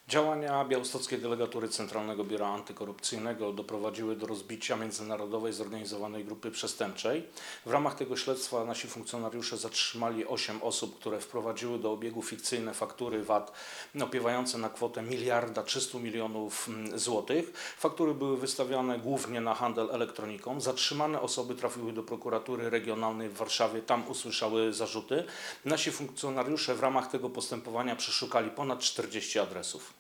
Działania białostockiej delegatury Centralnego Biura Antykorupcyjnego doprowadziły do rozbicia międzynarodowej zorganizowanej grupy przestępczej. W ramach tego śledztwa nasi funkcjonariusze zatrzymali 8 osób, które wprowadziły do obiegu fikcyjne faktury VAT opiewające na kwotę 1,3 mld złotych. Faktury były wystawiane głównie na handel elektroniką. Zatrzymane osoby trafiły do prokuratury regionalnej w Warszawie, tam usłyszały zarzuty. Nasi funkcjonariusze w ramach tego postępowania przeszukali ponad 40 adresów.